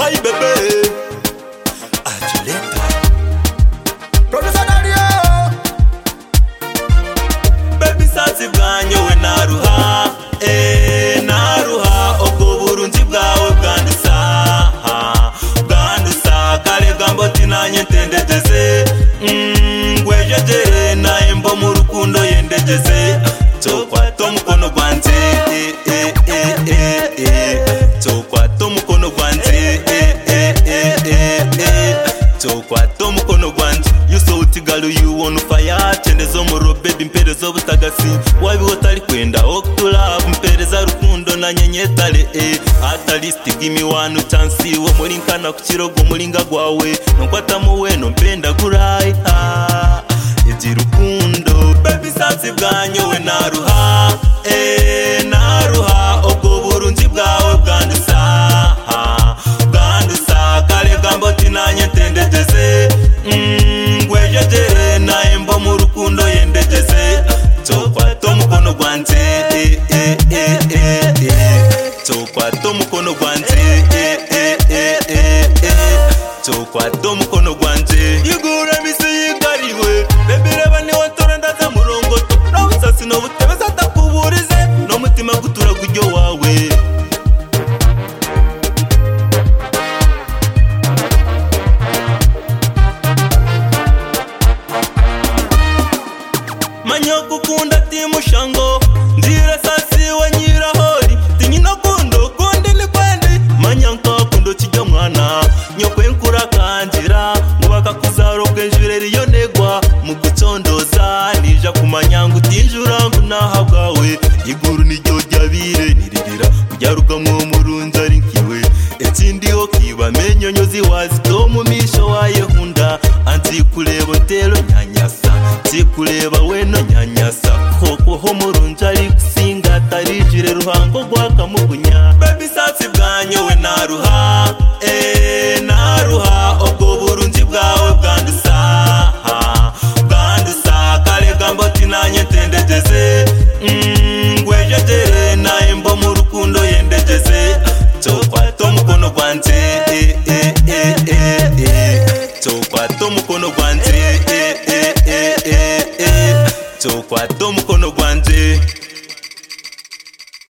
Hi baby Ajuleta Producer Dario. Baby sasi bwanyo we naruha naruha ubwo burunzi bwawe bwandusa kale gambo tinanye ntendegeze ngwejejere naye mbo mu rukundo yendegeze tokwato mukono gwanze tokwato mukono gwanze tokwato mukono gwanze you so tigalu you on fire chendezo muro baby mperezo butagasi wabi wotali kwenda okulove mpereza rukundo na nyenyetale at least give me one chance wo mulinkana ku kirogo mulinga gwawe nkwata muwe no mpenda gurai rukundo baby sasi bwanyo we naruha naruha ubwo burunzi bwawe bwandusa kale gambo tinanye ntendegeze ngwejejere naye mbo mu rukundo yendegeze tokwato mukono gwanze tokwato mukono gwanze tokwato mukono gwanze igura misi yigariwe baby reba ni watora ndaza murongo no busasi no butebeza takuburize no mutima gutura gujyo wawe manyo kukunda timushango ndira sasi wanyirahori tinyino kundo kundi ni kwendi manyanka kundo kijya mwana nyokwe nkura kanjira mubaka kuzaro bwenjurere yo negwa mu gutondoza nija kumanyangu tinjura ngunaha bwawe iguru nijyo ryabire niririra kujyarugamwo murunza rinkiwe etindi yo kiba menyonyozi wazito mu misho waye hunda anzi kureba tero nyanyasa zikureba weno nyanyasa koko ho murunza ari kusinga tarijire ruhango gwakamugunya baby sasi bwanyo we naruha naruha